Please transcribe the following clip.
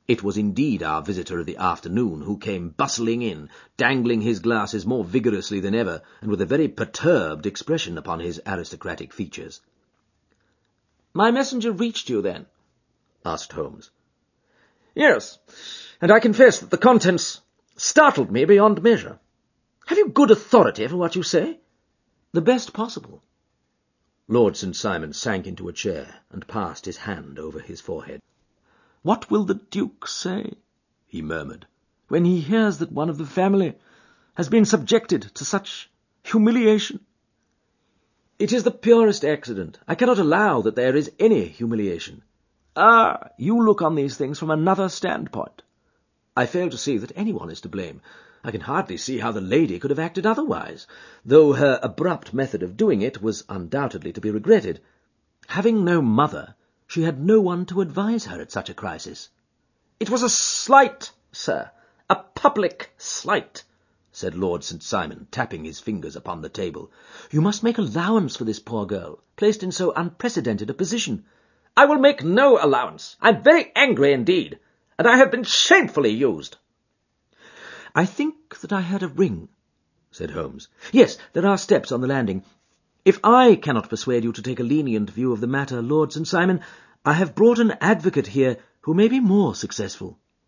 It was indeed our visitor of the afternoon who came bustling in, dangling his glasses more vigorously than ever, and with a very perturbed expression upon his aristocratic features. "My messenger reached you, then?" asked Holmes. "Yes, and I confess that the contents startled me beyond measure. Have you good authority for what you say?" "The best possible." Lord St. Simon sank into a chair and passed his hand over his forehead. "What will the Duke say," he murmured, "when he hears that one of the family has been subjected to such humiliation?" "It is the purest accident. I cannot allow that there is any humiliation." "Ah, you look on these things from another standpoint." "I fail to see that anyone is to blame. I can hardly see how the lady could have acted otherwise, though her abrupt method of doing it was undoubtedly to be regretted. Having no mother, she had no one to advise her at such a crisis." "It was a slight, sir, a public slight," said Lord St. Simon, tapping his fingers upon the table. "You must make allowance for this poor girl, placed in so unprecedented a position." "I will make no allowance. I am very angry indeed, and I have been shamefully used." "I think that I heard a ring," said Holmes. "Yes, there are steps on the landing. If I cannot persuade you to take a lenient view of the matter, Lord St. Simon, I have brought an advocate here who may be more successful."